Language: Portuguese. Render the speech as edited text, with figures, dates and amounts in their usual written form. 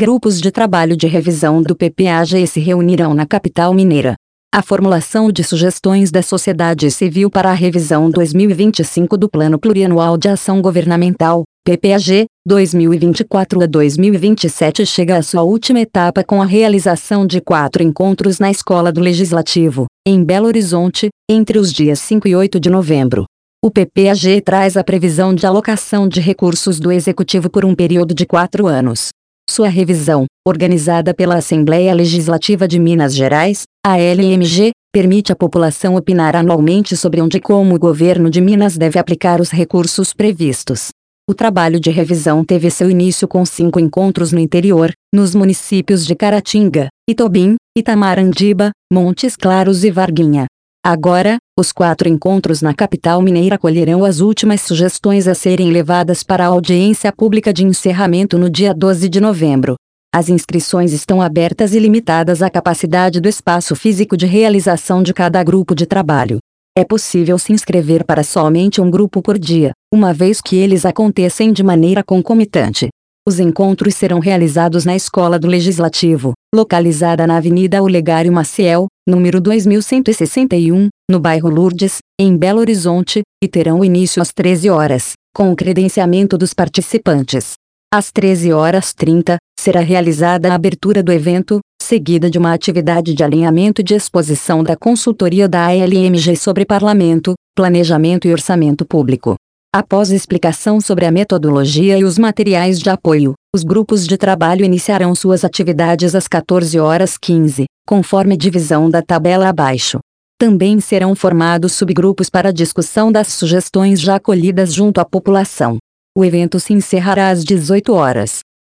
grupos de trabalho de revisão do PPAG se reunirão na capital mineira. A formulação de sugestões da sociedade civil para a revisão 2025 do Plano Plurianual de Ação Governamental, PPAG, 2024 a 2027 chega à sua última etapa com a realização de 4 encontros na Escola do Legislativo, em Belo Horizonte, entre os dias 5 e 8 de novembro. O PPAG traz a previsão de alocação de recursos do Executivo por um período de 4 anos. Sua revisão, organizada pela Assembleia Legislativa de Minas Gerais, ALMG, permite à população opinar anualmente sobre onde e como o governo de Minas deve aplicar os recursos previstos. O trabalho de revisão teve seu início com 5 encontros no interior, nos municípios de Caratinga, Itobim, Itamarandiba, Montes Claros e Varginha. Agora, os 4 encontros na capital mineira acolherão as últimas sugestões a serem levadas para a audiência pública de encerramento no dia 12 de novembro. As inscrições estão abertas e limitadas à capacidade do espaço físico de realização de cada grupo de trabalho. É possível se inscrever para somente um grupo por dia, uma vez que eles acontecem de maneira concomitante. Os encontros serão realizados na Escola do Legislativo, localizada na Avenida Olegário Maciel, número 2161, no bairro Lourdes, em Belo Horizonte, e terão início às 13 horas, com o credenciamento dos participantes. Às 13h30, será realizada a abertura do evento, seguida de uma atividade de alinhamento e de exposição da consultoria da ALMG sobre Parlamento, Planejamento e Orçamento Público. Após explicação sobre a metodologia e os materiais de apoio, os grupos de trabalho iniciarão suas atividades às 14h15, conforme divisão da tabela abaixo. Também serão formados subgrupos para discussão das sugestões já acolhidas junto à população. O evento se encerrará às 18 horas.